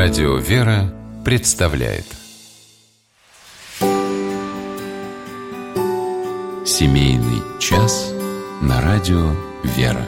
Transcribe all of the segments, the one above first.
Радио «Вера» представляет Семейный час на радио «Вера».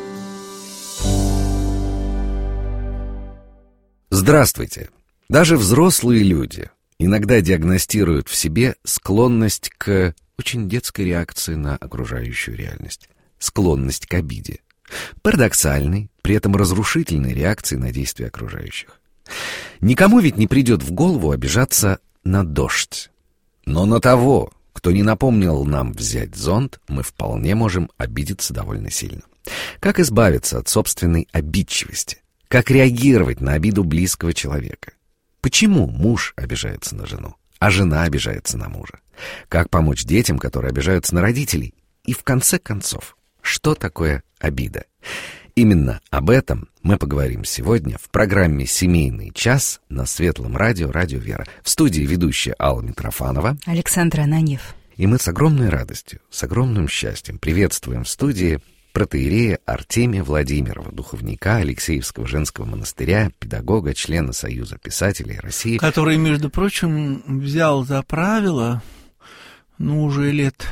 Здравствуйте! Даже взрослые люди иногда диагностируют в себе склонность к очень детской реакции на окружающую реальность. Склонность к обиде. Парадоксальной, при этом разрушительной реакции на действия окружающих. Никому ведь не придет в голову обижаться на дождь. Но на того, кто не напомнил нам взять зонт, мы вполне можем обидеться довольно сильно. Как избавиться от собственной обидчивости? Как реагировать на обиду близкого человека? Почему муж обижается на жену, а жена обижается на мужа? Как помочь детям, которые обижаются на родителей? И в конце концов, что такое обида? Именно об этом мы поговорим сегодня в программе «Семейный час» на Светлом радио, Радио Вера. В студии ведущая Алла Митрофанова, Александр Ананьев. И мы с огромной радостью, с огромным счастьем приветствуем в студии протоиерея Артемия Владимирова, духовника Алексеевского женского монастыря, педагога, члена Союза писателей России. Который, между прочим, взял за правило, уже лет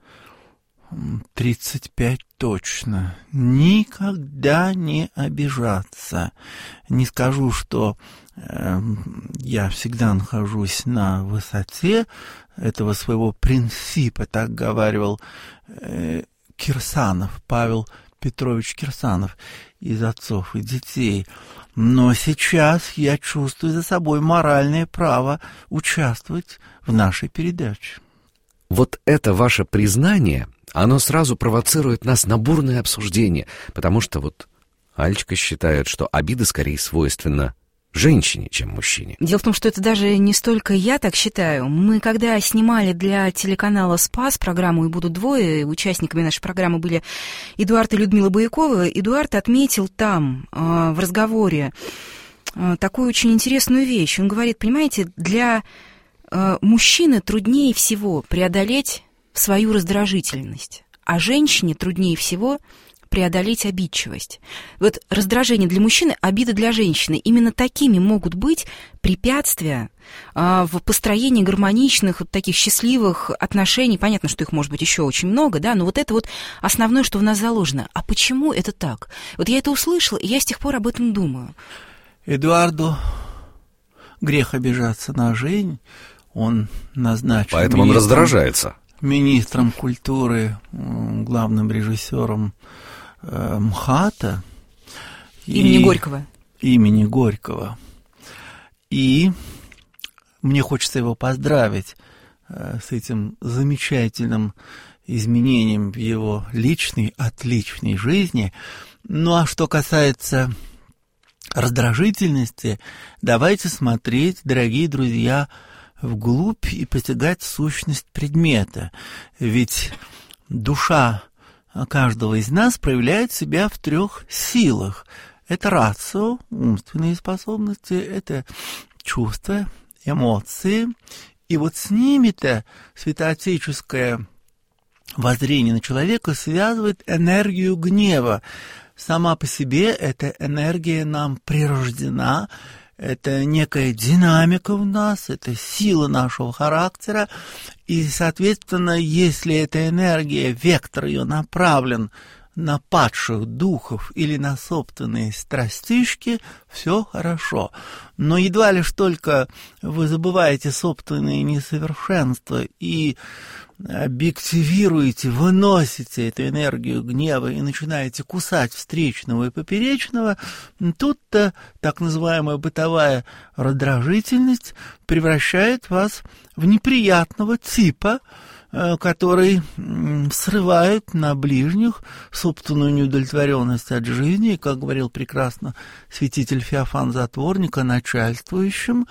35 точно, никогда не обижаться. Не скажу, что я всегда нахожусь на высоте этого своего принципа, так говаривал Кирсанов, Павел Петрович Кирсанов, из «Отцов и детей». Но сейчас я чувствую за собой моральное право участвовать в нашей передаче. Вот это ваше признание, оно сразу провоцирует нас на бурное обсуждение, потому что вот Алечка считает, что обида скорее свойственна женщине, чем мужчине. Дело в том, что это даже не столько я так считаю. Мы, когда снимали для телеканала «Спас» программу «И будут двое», участниками нашей программы были Эдуард и Людмила Бояковы, Эдуард отметил там в разговоре такую очень интересную вещь. Он говорит, понимаете, для мужчины труднее всего преодолеть свою раздражительность, а женщине труднее всего преодолеть обидчивость. Вот раздражение для мужчины, обида для женщины. Именно такими могут быть препятствия в построении гармоничных, вот таких счастливых отношений. Понятно, что их может быть еще очень много, да, но вот это вот основное, что в нас заложено. А почему это так? Вот я это услышала, и я с тех пор об этом думаю. Эдуарду грех обижаться на жизнь. Он назначен Поэтому он раздражается. Министром культуры, главным режиссером МХАТа. Имени Горького. Имени Горького. И мне хочется его поздравить с этим замечательным изменением в его личной, отличной жизни. Ну, а что касается раздражительности, давайте смотреть, дорогие друзья, вглубь и постигать сущность предмета. Ведь душа каждого из нас проявляет себя в 3 силах. Это рацио, умственные способности, это чувства, эмоции. И вот с ними-то святоотеческое воззрение на человека связывает энергию гнева. Сама по себе эта энергия нам прирождена. Это некая динамика в нас, это сила нашего характера, и, соответственно, если эта энергия, вектор ее направлен на падших духов или на собственные страстишки, все хорошо. Но едва лишь только вы забываете собственные несовершенства и объективируете, выносите эту энергию гнева и начинаете кусать встречного и поперечного, тут-то так называемая бытовая раздражительность превращает вас в неприятного типа, который срывает на ближних собственную неудовлетворенность от жизни, и, как говорил прекрасно святитель Феофан Затворник, начальствующий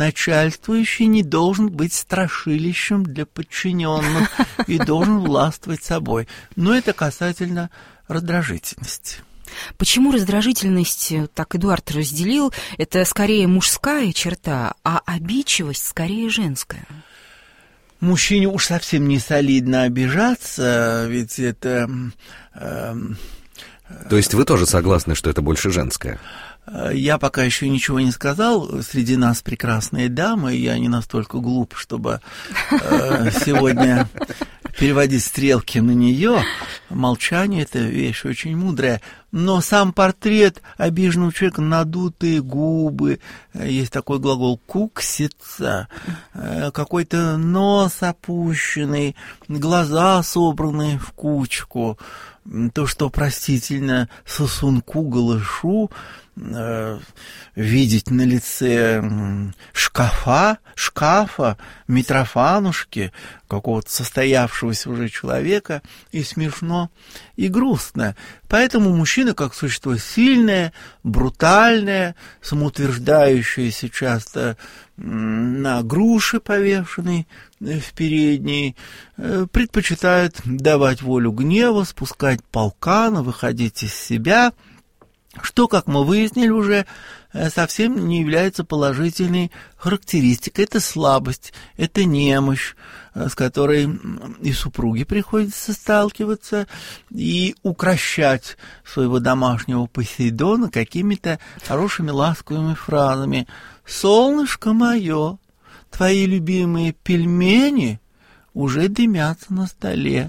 не должен быть страшилищем для подчиненных и должен властвовать собой. Но это касательно раздражительности. Почему раздражительность, так Эдуард разделил, это скорее мужская черта, а обидчивость скорее женская? Мужчине уж совсем не солидно обижаться, ведь это... То есть вы тоже согласны, что это больше женское? Я пока еще ничего не сказал. Среди нас прекрасные дамы, и я не настолько глуп, чтобы сегодня переводить стрелки на нее. Молчание — это вещь очень мудрая. Но сам портрет обиженного человека, надутые губы, есть такой глагол «кукситься», какой-то нос опущенный, глаза собранные в кучку, то, что простительно сосунку-голышу, видеть на лице шкафа, Митрофанушки, какого-то состоявшегося уже человека, и смешно, и грустно. Поэтому мужчина, как существо сильное, брутальное, самоутверждающееся часто на груши, повешенной в передней, предпочитает давать волю гневу, спускать полкана, выходить из себя, что, как мы выяснили уже, совсем не является положительной характеристикой. Это слабость, это немощь, с которой и супруге приходится сталкиваться, и укрощать своего домашнего Посейдона какими-то хорошими ласковыми фразами. «Солнышко мое, твои любимые пельмени уже дымятся на столе.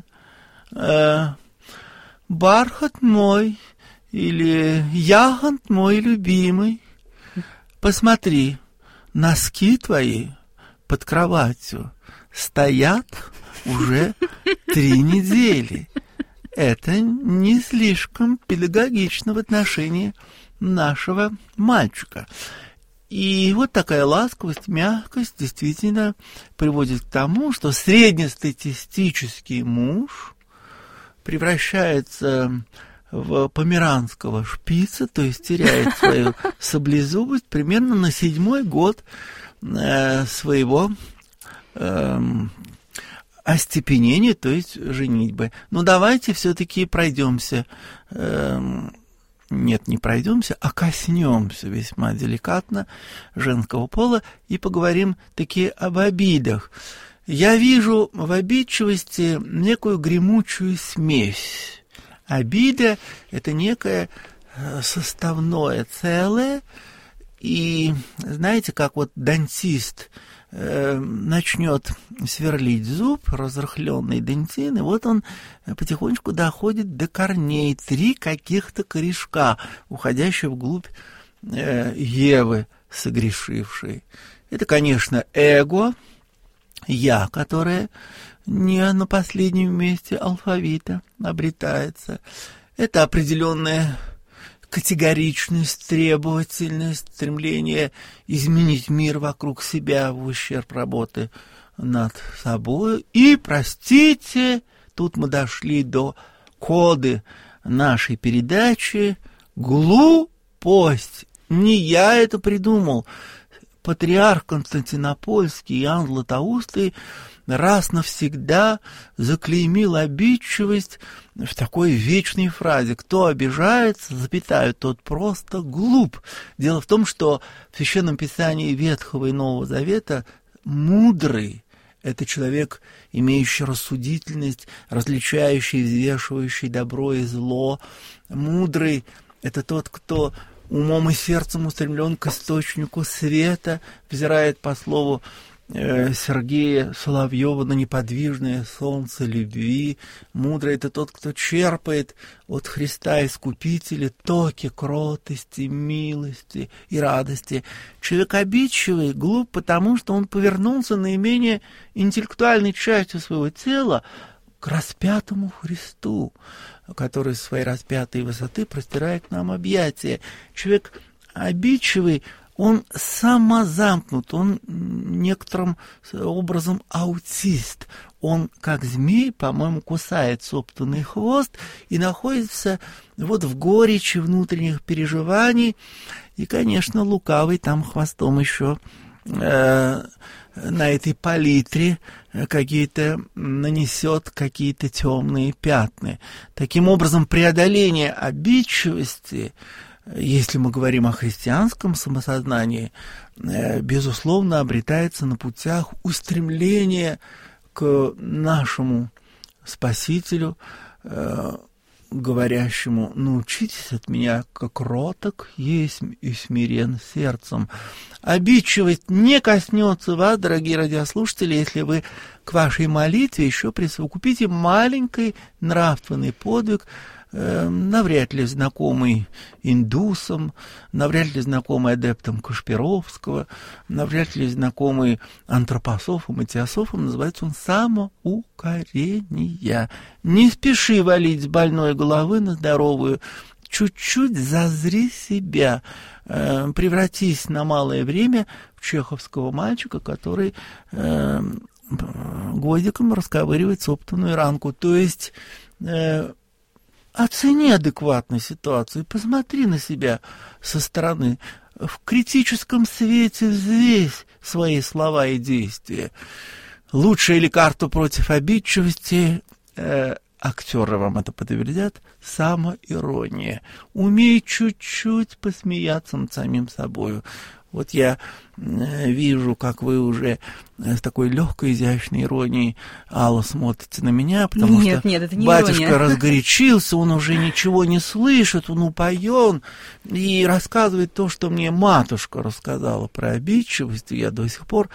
Бархат мой, или ягод мой любимый, посмотри, носки твои под кроватью стоят уже 3 недели. Это не слишком педагогично в отношении нашего мальчика». И вот такая ласковость, мягкость действительно приводит к тому, что среднестатистический муж превращается в померанского шпица, то есть теряет свою саблезубость примерно на 7-й год своего остепенения, то есть женитьбы. Но давайте все-таки пройдемся, нет, не пройдемся, а коснемся весьма деликатно женского пола и поговорим таки об обидах. Я вижу в обидчивости некую гремучую смесь. Обида — это некое составное целое, и знаете, как вот дантист начнет сверлить зуб, разрыхленный дентин, и вот он потихонечку доходит до корней, 3 каких-то корешка, уходящие вглубь Евы, согрешившей. Это, конечно, эго, я, которое не на последнем месте алфавита обретается. Это определенная категоричность, требовательность, стремление изменить мир вокруг себя в ущерб работы над собой. И, простите, тут мы дошли до коды нашей передачи, глупость. Не я это придумал. Патриарх Константинопольский Иоанн Златоустый раз навсегда заклеймил обидчивость в такой вечной фразе: кто обижается, запятая, тот просто глуп. Дело в том, что в Священном Писании Ветхого и Нового Завета мудрый — это человек, имеющий рассудительность, различающий, взвешивающий добро и зло. Мудрый — это тот, кто умом и сердцем устремлен к источнику света, взирает по слову Сергея Соловьева на неподвижное солнце любви. Мудрый — это тот, кто черпает от Христа Искупителя токи кротости, милости и радости. Человек обидчивый, глуп, потому что он повернулся наименее интеллектуальной частью своего тела к распятому Христу, который с своей распятой высоты простирает нам объятия. Человек обидчивый, он самозамкнут, он некоторым образом аутист. Он, как змей, по-моему, кусает собственный хвост и находится вот в горечи внутренних переживаний. И, конечно, лукавый там хвостом еще на этой палитре какие-то нанесет какие-то темные пятна. Таким образом, преодоление обидчивости, если мы говорим о христианском самосознании, безусловно, обретается на путях устремления к нашему Спасителю, говорящему: научитесь от меня, как кроток есмь и смирен сердцем. Обидчивость не коснется вас, дорогие радиослушатели, если вы к вашей молитве еще присовокупите маленький нравственный подвиг, навряд ли знакомый индусам, навряд ли знакомый адептам Кашпировского, навряд ли знакомый антропософам и теософам. Называется он самоукорение. Не спеши валить с больной головы на здоровую. Чуть-чуть зазри себя, превратись на малое время в чеховского мальчика, который гвоздиком расковыривает собственную ранку. То есть оцени адекватно ситуацию, посмотри на себя со стороны, в критическом свете взвесь свои слова и действия. Лучшее лекарство против обидчивости, актеры вам это подтвердят, самоирония. Умей чуть-чуть посмеяться над самим собою. Вот я вижу, как вы уже с такой легкой, изящной иронией, Алла, смотрите на меня, потому что это не батюшка ирония. разгорячился, он уже ничего не слышит, он упоен и рассказывает то, что мне матушка рассказала про обидчивость, и я до сих пор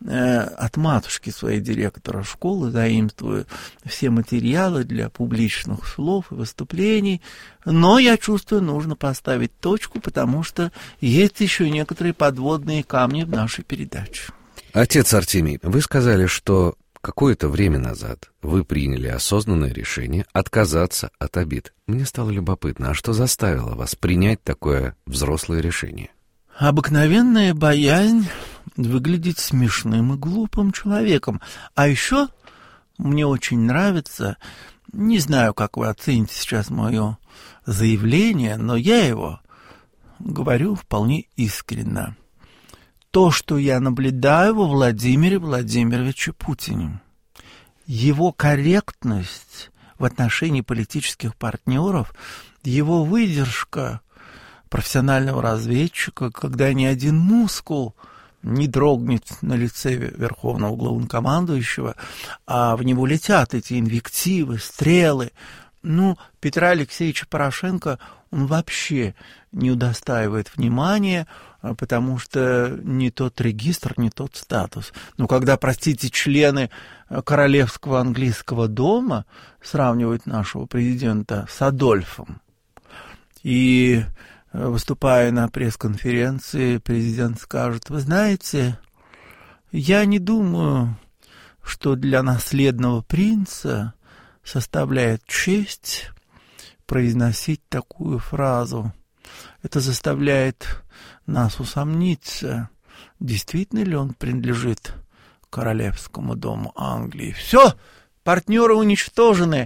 от матушки своей директора школы заимствую все материалы для публичных слов и выступлений, но я чувствую, нужно поставить точку, потому что есть еще некоторые подводные камни в нашей передаче. Отец Артемий, вы сказали, что какое-то время назад вы приняли осознанное решение отказаться от обид. Мне стало любопытно, а что заставило вас принять такое взрослое решение? Обыкновенная боязнь выглядеть смешным и глупым человеком. А еще мне очень нравится, не знаю, как вы оцените сейчас мое заявление, но я его говорю вполне искренне. То, что я наблюдаю во Владимире Владимировиче Путине, его корректность в отношении политических партнеров, его выдержка профессионального разведчика, когда ни один мускул не дрогнет на лице верховного главнокомандующего, а в него летят эти инвективы, стрелы. Петра Алексеевича Порошенко он вообще не удостаивает внимания, потому что не тот регистр, не тот статус. Когда, простите, члены Королевского английского дома сравнивают нашего президента с Адольфом, и, выступая на пресс-конференции, президент скажет: вы знаете, я не думаю, что для наследного принца составляет честь произносить такую фразу. Это заставляет нас усомниться, действительно ли он принадлежит Королевскому дому Англии. Все, партнеры уничтожены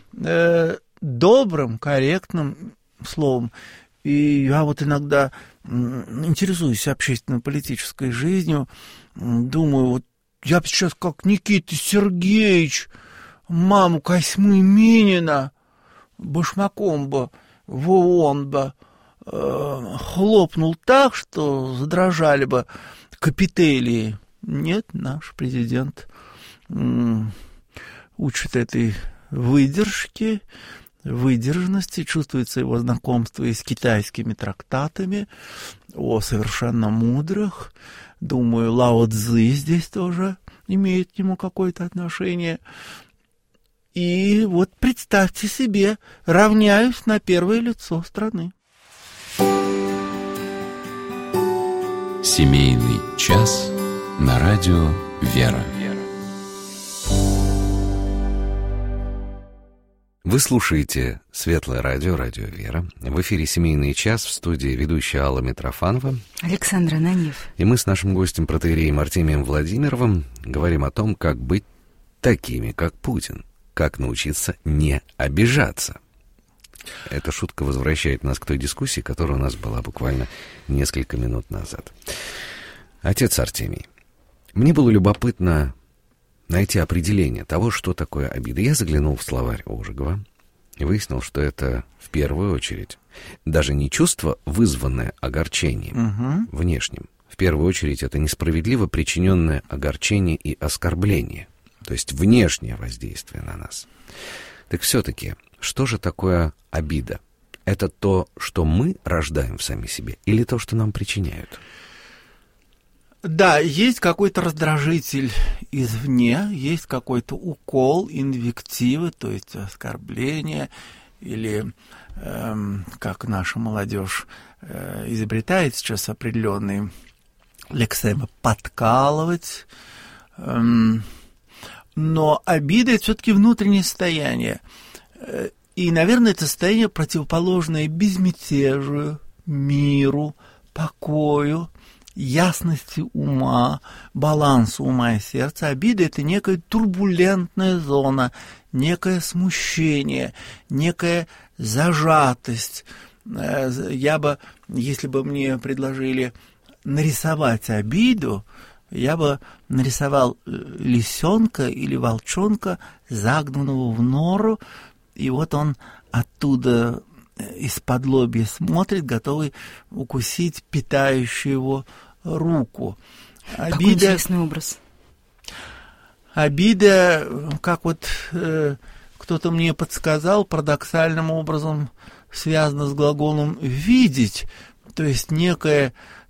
добрым, корректным словом. И я вот иногда интересуюсь общественно-политической жизнью, думаю, вот я бы сейчас как Никита Сергеевич маму Косьмы Минина башмаком бы в ООН бы хлопнул так, что задрожали бы капителии. Нет, наш президент учит этой выдержке, выдержанности, чувствуется его знакомство и с китайскими трактатами, о совершенно мудрых. Думаю, Лао Цзы здесь тоже имеет к нему какое-то отношение. И вот представьте себе, равняюсь на первое лицо страны. Семейный час на радио «Вера». Вы слушаете Светлое радио, радио «Вера». В эфире «Семейный час», в студии ведущая Алла Митрофанова, Александр Ананьев. И мы с нашим гостем протоиереем Артемием Владимировым говорим о том, как быть такими, как Путин, как научиться не обижаться. Эта шутка возвращает нас к той дискуссии, которая у нас была буквально несколько минут назад. Отец Артемий, мне было любопытно найти определение того, что такое обида. Я заглянул в словарь Ожегова и выяснил, что это в первую очередь даже не чувство, вызванное огорчением внешним. В первую очередь это несправедливо причиненное огорчение и оскорбление, то есть внешнее воздействие на нас. Так все-таки, что же такое обида? Это то, что мы рождаем в сами себе, или то, что нам причиняют? Да, есть какой-то раздражитель извне, есть какой-то укол, инвективы, то есть оскорбление, или, как наша молодежь изобретает сейчас определенные лексемы, подкалывать. Но обида — это все-таки внутреннее состояние. И, наверное, это состояние противоположное безмятежию, миру, покою, ясности ума, балансу ума и сердца. Обида — это некая турбулентная зона, некое смущение, некая зажатость. Я бы, если бы мне предложили нарисовать обиду, я бы нарисовал лисенка или волчонка, загнанного в нору, и вот он оттуда из-под лобья смотрит, готовый укусить питающую его руку. Какой интересный образ. Обида, как вот кто-то мне подсказал, парадоксальным образом связана с глаголом «видеть», то есть некое...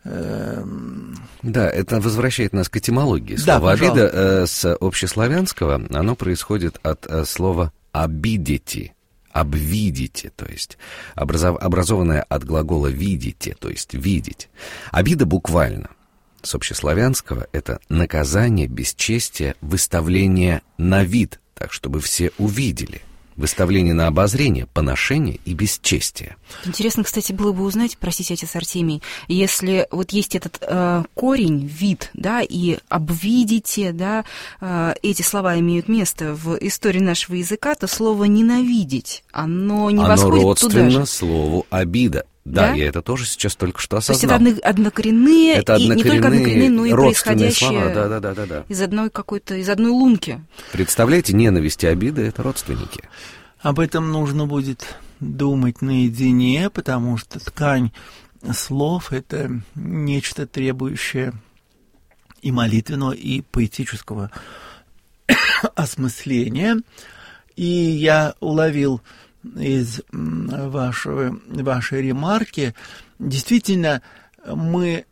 Да, это возвращает нас к этимологии. Слово «обида» с общеславянского, оно происходит от слова «обидите», «обвидите», то есть образованное от глагола «видите», то есть «видеть». Обида буквально с общеславянского — это наказание, бесчестие, выставление на вид, так, чтобы все увидели. Выставление на обозрение, поношение и бесчестие. Интересно, кстати, было бы узнать, простите, отец Артемий, если вот есть этот корень, вид, да, и обвидите, да, эти слова имеют место в истории нашего языка, то слово «ненавидеть», оно не восходит туда же. Оно родственно слову «обида». Да, я это тоже сейчас только что осознал. То есть это однокоренные, и не только однокоренные, но и происходящие слова. Да. из одной лунки. Представляете, ненависть и обида — это родственники. Об этом нужно будет думать наедине, потому что ткань слов — это нечто требующее и молитвенного, и поэтического осмысления. И я уловил из вашей ремарки, действительно, мы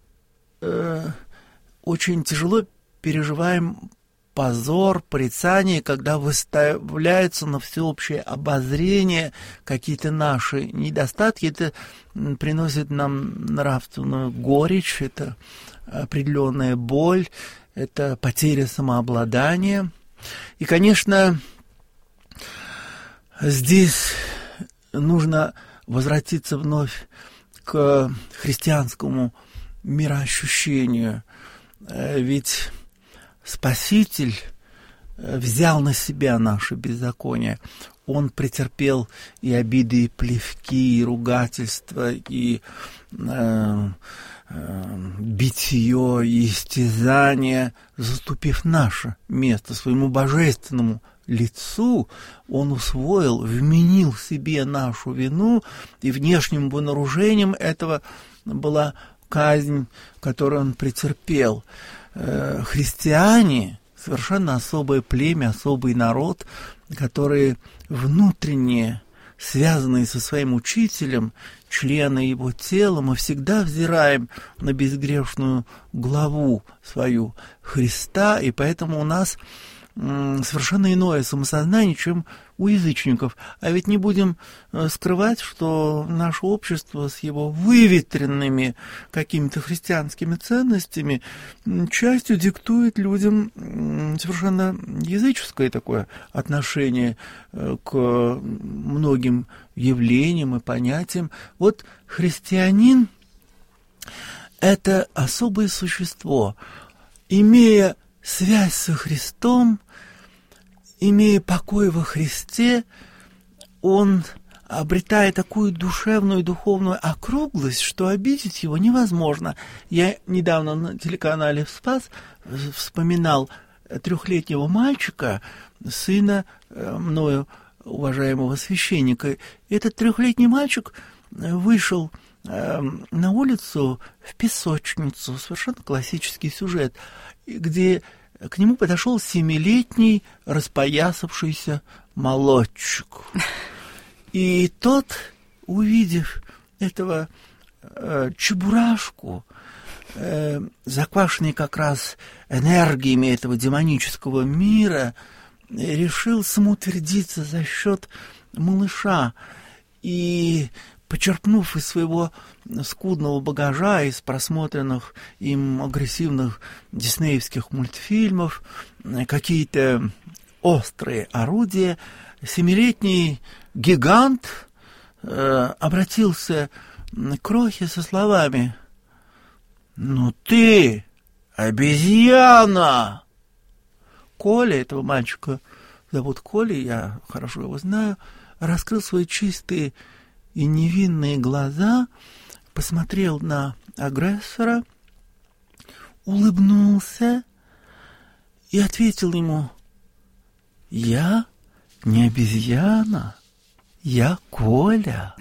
очень тяжело переживаем позор, порицание, когда выставляются на всеобщее обозрение какие-то наши недостатки. Это приносит нам нравственную горечь, это определенная боль, это потеря самообладания. И, конечно, здесь нужно возвратиться вновь к христианскому мироощущению. Ведь Спаситель взял на себя наше беззаконие. Он претерпел и обиды, и плевки, и ругательства, и битье, и истязание, заступив наше место своему божественному лицу. Он усвоил, вменил себе нашу вину, и внешним вооружением этого была казнь, которую он претерпел. Христиане — совершенно особое племя, особый народ, которые внутренне связанные со своим учителем, члены его тела, мы всегда взираем на безгрешную главу свою Христа, и поэтому у нас совершенно иное самосознание, чем у язычников. А ведь не будем скрывать, что наше общество с его выветренными какими-то христианскими ценностями частью диктует людям совершенно языческое такое отношение к многим явлениям и понятиям. Вот христианин — это особое существо, имея связь со Христом, имея покой во Христе, он обретает такую душевную и духовную округлость, что обидеть его невозможно. Я недавно на телеканале «Спас» вспоминал 3-летнего мальчика, сына мною уважаемого священника. Этот 3-летний мальчик вышел на улицу в песочницу, совершенно классический сюжет, где к нему подошел 7-летний распоясавшийся молодчик. И тот, увидев этого Чебурашку, заквашенный как раз энергиями этого демонического мира, решил самоутвердиться за счет малыша. И, почерпнув из своего скудного багажа, из просмотренных им агрессивных диснеевских мультфильмов, какие-то острые орудия, 7-летний гигант обратился к Крохе со словами: «Ну ты, обезьяна!» Коля, этого мальчика зовут Коля, я хорошо его знаю, раскрыл свои чистые и невинные глаза, посмотрел на агрессора, улыбнулся и ответил ему: «Я не обезьяна, я Коля».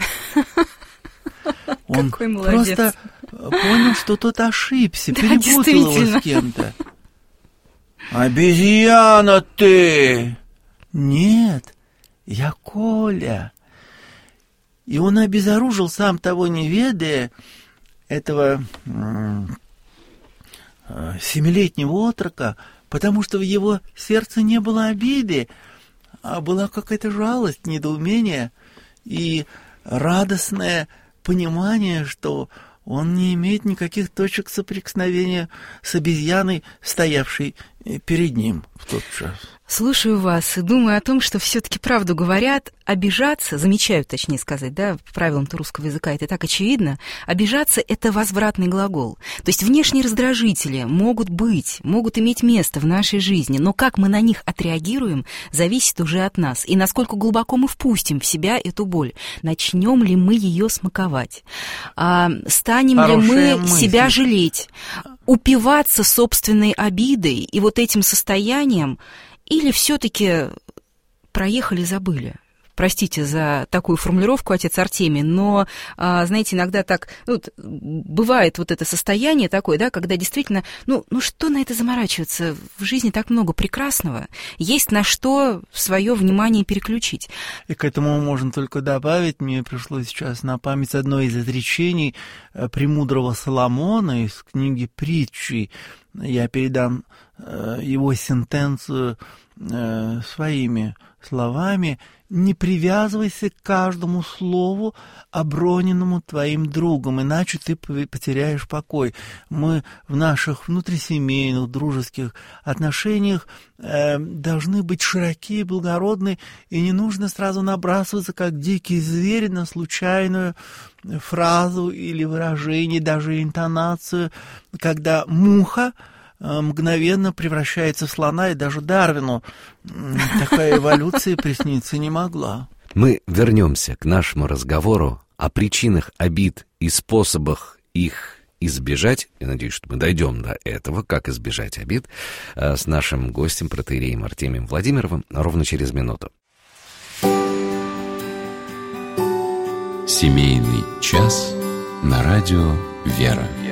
Он Какой молодец. просто понял, что тот ошибся, перепутал его с кем-то. «Обезьяна ты!» «Нет, я Коля». И он обезоружил, сам того не ведая, этого 7-летнего отрока, потому что в его сердце не было обиды, а была какая-то жалость, недоумение и радостное понимание, что он не имеет никаких точек соприкосновения с обезьяной, стоявшей перед ним в тот час. Слушаю вас и думаю о том, что все-таки правду говорят, обижаться, замечают, точнее сказать, да, по правилам-то русского языка, это так очевидно, обижаться — это возвратный глагол. То есть внешние раздражители могут иметь место в нашей жизни, но как мы на них отреагируем, зависит уже от нас. И насколько глубоко мы впустим в себя эту боль. Начнем ли мы ее смаковать? Станем ли мы себя жалеть? Упиваться собственной обидой и вот этим состоянием, или все-таки проехали, забыли? Простите за такую формулировку, отец Артемий, но, знаете, иногда так, бывает вот это состояние такое, да, когда действительно, что на это заморачиваться? В жизни так много прекрасного, есть на что свое внимание переключить. И к этому можно только добавить, мне пришло сейчас на память одно из изречений премудрого Соломона из книги «Притчи». Я передам его сентенцию своими словами: «Не привязывайся к каждому слову, оброненному твоим другом, иначе ты потеряешь покой». Мы в наших внутрисемейных, дружеских отношениях должны быть широки и благородны, и не нужно сразу набрасываться, как дикий зверь, на случайную фразу или выражение, даже интонацию, когда муха мгновенно превращается в слона, и даже Дарвину такая эволюция присниться не могла. Мы вернемся к нашему разговору о причинах обид и способах их избежать. Я надеюсь, что мы дойдем до этого, как избежать обид, с нашим гостем, протоиереем Артемием Владимировым, ровно через минуту. Семейный час на радио «Вера».